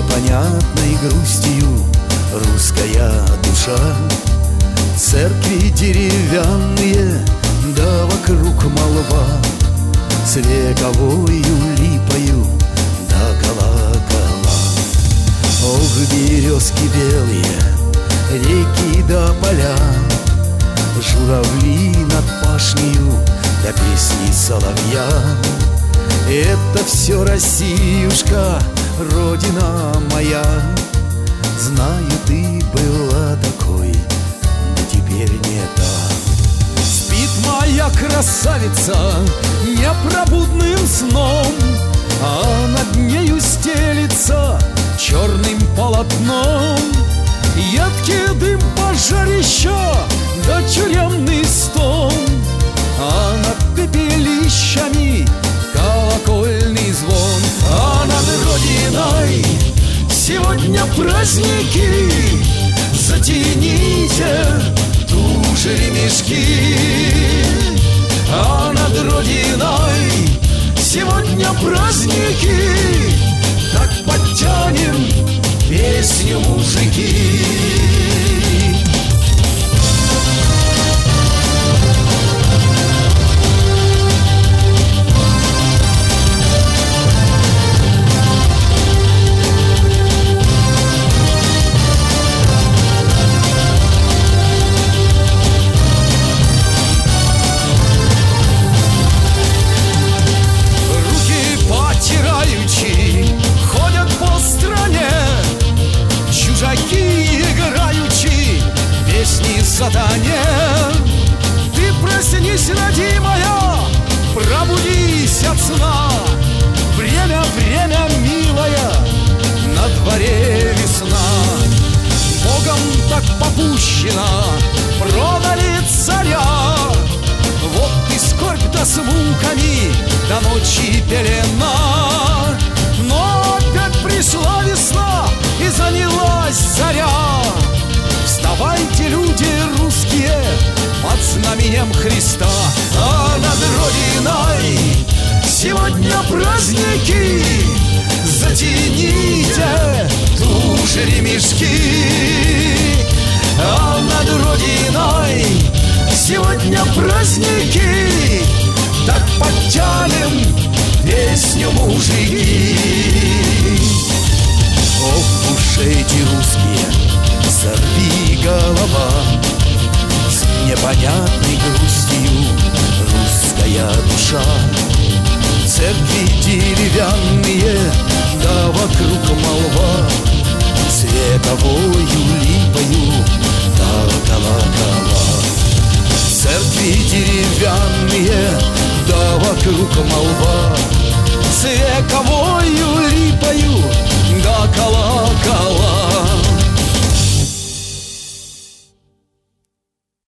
непонятной грустью русская душа. Церкви деревянные, да вокруг молва, с вековою липою да колокола. Ох, березки белые, реки да поля, журавли над пашнею да песни соловья. Это все Россиюшка, родина моя. Знаю, ты была такой, но теперь не та. Спит моя красавица непробудным сном, а над нею стелится черным полотном едкий дым пожарища да тюремный стон, а над пепелищами колокольный звон. А над родиной сегодня праздники, затяните туже ремешки. А над родиной сегодня праздники, так подтянем песню, мужики. Ходят по стране чужаки, играючи песни сатане. Ты проснись, родимая, пробудись от сна. Время, время, милая, на дворе весна. Богом так попущено, продали царя. Вот и скорбь да с муками, до ночи пелена. Но опять пришла весна и занялась заря. Вставайте, люди русские, под знаменем Христа. А над родиной сегодня праздники, затяните туже ремешки. А над родиной сегодня праздники, так подтянем песню, мужики. Ох уж эти русские, сорви голова, с непонятной грустью русская душа. Церкви деревянные, да вокруг молва, с вековою липою да колокола. Церкви деревянные, да вокруг молва,